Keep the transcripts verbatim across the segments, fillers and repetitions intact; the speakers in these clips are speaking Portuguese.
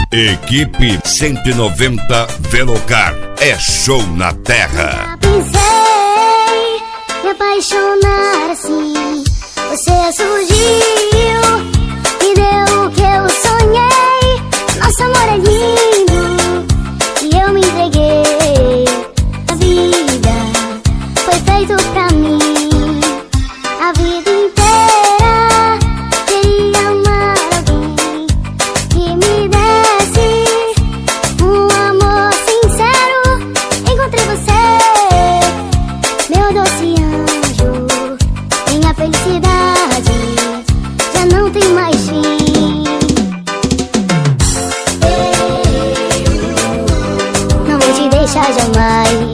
Equipe cento e noventa Velocar. É show na terra. Pensei me apaixonar assim. Você surgiu, me deu o que eu sonhei. Nosso amor é lindo e eu me entreguei. A vida foi feita pra mim. A vida inteira queria amar alguém que me desse um amor sincero. Encontrei você, meu doce anjo. Minha felicidade já não tem mais fim. Eu não vou te deixar jamais.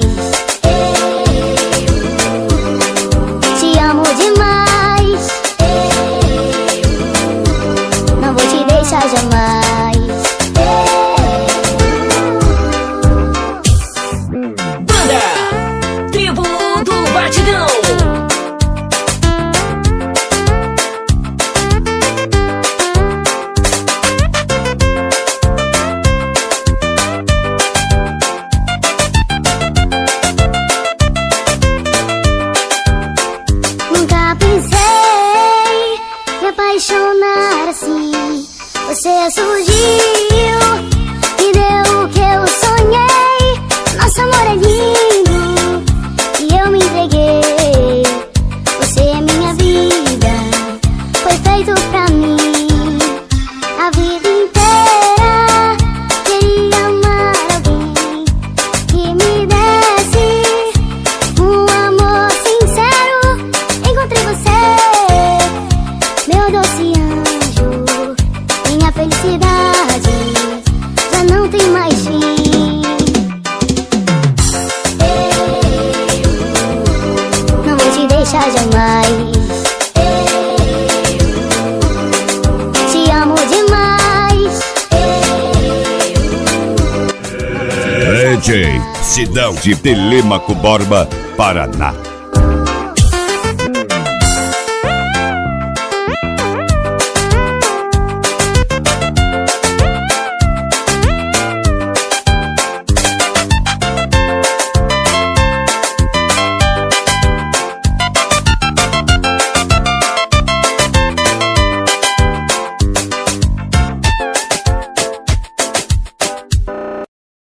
Te amo demais. Não vou te deixar jamais. Banda Tribo do Batidão. Nunca pensei me apaixonar assim. Você surgiu, me deu o que eu sonhei. Nosso amor é lindo e eu me entreguei. Você é minha vida, foi feito pra mim. A vida inteira queria amar alguém que me desse um amor sincero. Encontrei você, meu doce anjo. Minha felicidade já não tem mais fim. Eu não vou te deixar jamais. Te amo demais. D J Sidão de Telêmaco Borba, Paraná.